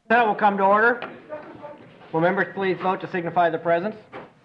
Senate will come to order. Will members please vote to signify their presence?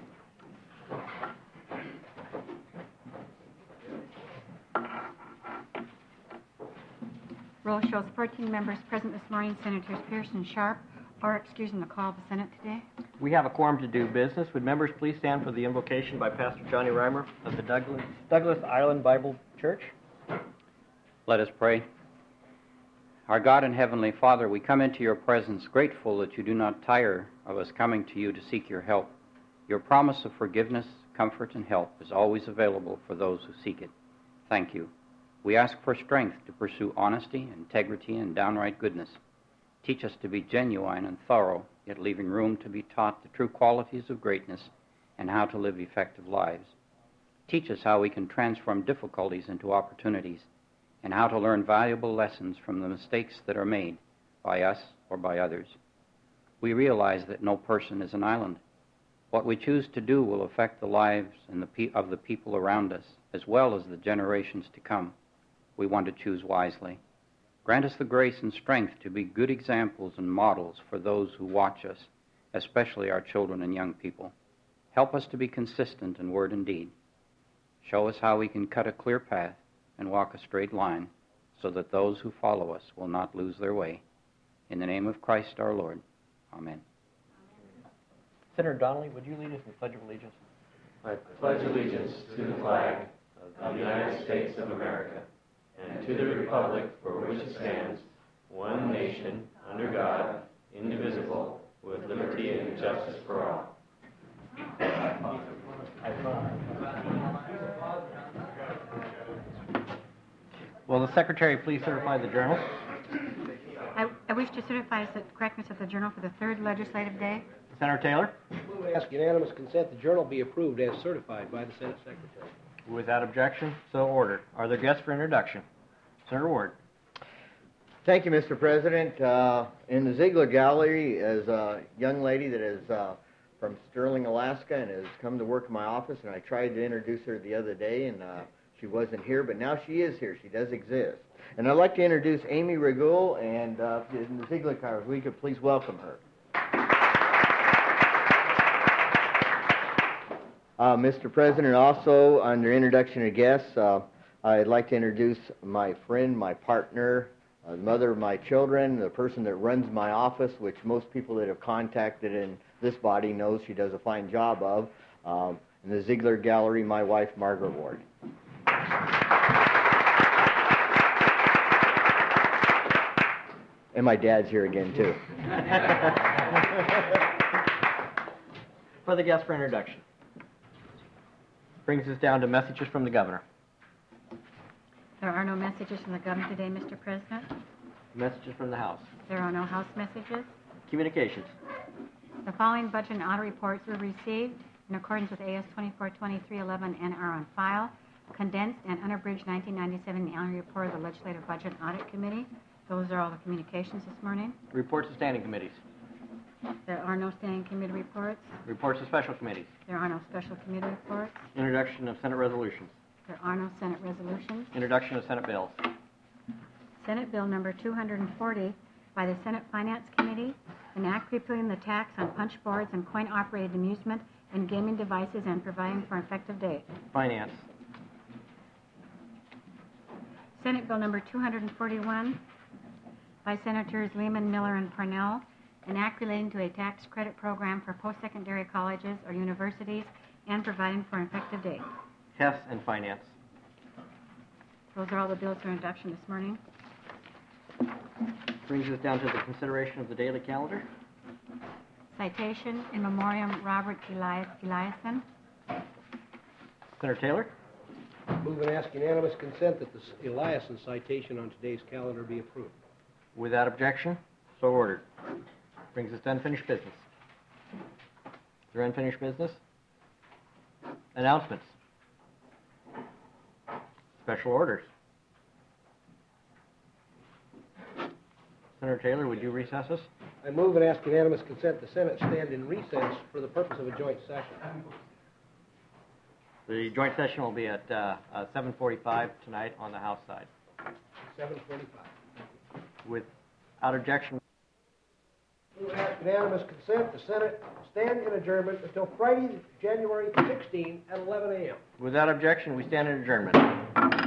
Roll shows 14 members present this morning. Senators Pearson, Sharp are excused in the call of the Senate today. We have a quorum to do business. Would members please stand for the invocation by Pastor Johnny Reimer of the Douglas Island Bible Church? Let us pray. Our God and Heavenly Father, we come into your presence grateful that you do not tire of us coming to you to seek your help. Your promise of forgiveness, comfort, and help is always available for those who seek it. Thank you. We ask for strength to pursue honesty, integrity, and downright goodness. Teach us to be genuine and thorough, yet leaving room to be taught the true qualities of greatness and how to live effective lives. Teach us how we can transform difficulties into opportunities and how to learn valuable lessons from the mistakes that are made by us or by others. We realize that no person is an island. What we choose to do will affect the lives of the people around us, as well as the generations to come. We want to choose wisely. Grant us the grace and strength to be good examples and models for those who watch us, especially our children and young people. Help us to be consistent in word and deed. Show us how we can cut a clear path and walk a straight line so that those who follow us will not lose their way. In the name of Christ our Lord. Amen. Senator Donnelly, would you lead us in the Pledge of Allegiance? I pledge allegiance to the flag of the United States of America and to the republic for which it stands, one nation, under God, indivisible, with liberty and justice for all. Will the Secretary please certify the journal? I wish to certify the correctness of the journal for the third legislative day. Senator Taylor? We ask unanimous consent the journal be approved as certified by the Senate Secretary. Without objection, so ordered. Are there guests for introduction? Senator Ward. Thank you, Mr. President. In the Ziegler Gallery is a young lady that is from Sterling, Alaska, and has come to work in my office, and I tried to introduce her the other day, and she wasn't here, but now she is here. She does exist. And I'd like to introduce Amy Regul, and in the Ziegler Gallery, if we could please welcome her. Mr. President, also, under introduction of guests, I'd like to introduce my friend, my partner, the mother of my children, the person that runs my office, which most people that have contacted in this body knows she does a fine job of. In the Ziegler Gallery, my wife, Margaret Ward. And my dad's here again, too. For the guests for introduction. Brings us down to messages from the governor. There are no messages from the governor today, Mr. President. Messages from the House. There are no House messages. Communications. The following budget and audit reports were received in accordance with AS 242311 and are on file. Condensed and unabridged 1997 annual report of the Legislative Budget and Audit Committee. Those are all the communications this morning. Reports of standing committees. There are no standing committee reports. Reports of special committees. There are no special committee reports. Introduction of Senate resolutions. There are no Senate resolutions. Introduction of Senate bills. Senate Bill number 240 by the Senate Finance Committee, an act repealing the tax on punch boards and coin-operated amusement and gaming devices and providing for an effective date. Finance. Senate Bill number 241 by Senators Lehman, Miller, and Parnell, an act relating to a tax credit program for post-secondary colleges or universities and providing for an effective date. Hess and Finance. Those are all the bills for introduction this morning. Brings us down to the consideration of the daily calendar. Citation in memoriam Robert Eliason. Senator Taylor. Move and ask unanimous consent that the Eliason citation on today's calendar be approved. Without objection, so ordered. Brings us to unfinished business. Is there unfinished business? Announcements. Special orders. Senator Taylor, would you recess us? I move and ask unanimous consent the Senate stand in recess for the purpose of a joint session. The joint session will be at 7:45 tonight on the House side. 7:45. Without objection. unanimous consent, the Senate stand in adjournment until Friday, January 16 at 11 a.m. Without objection, we stand in adjournment.